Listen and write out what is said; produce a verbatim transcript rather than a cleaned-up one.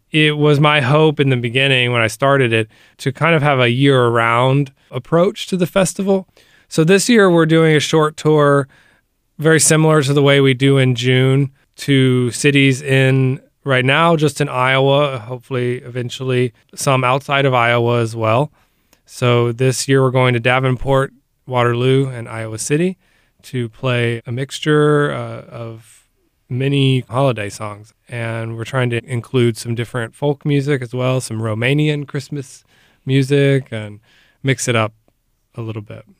it was my hope in the beginning when I started it to kind of have a year-round approach to the festival. So this year we're doing a short tour very similar to the way we do in June to cities in, right now, just in Iowa, hopefully eventually some outside of Iowa as well. So this year we're going to Davenport, Waterloo, and Iowa City to play a mixture uh, of many holiday songs. And we're trying to include some different folk music as well, some Romanian Christmas music, and mix it up a little bit.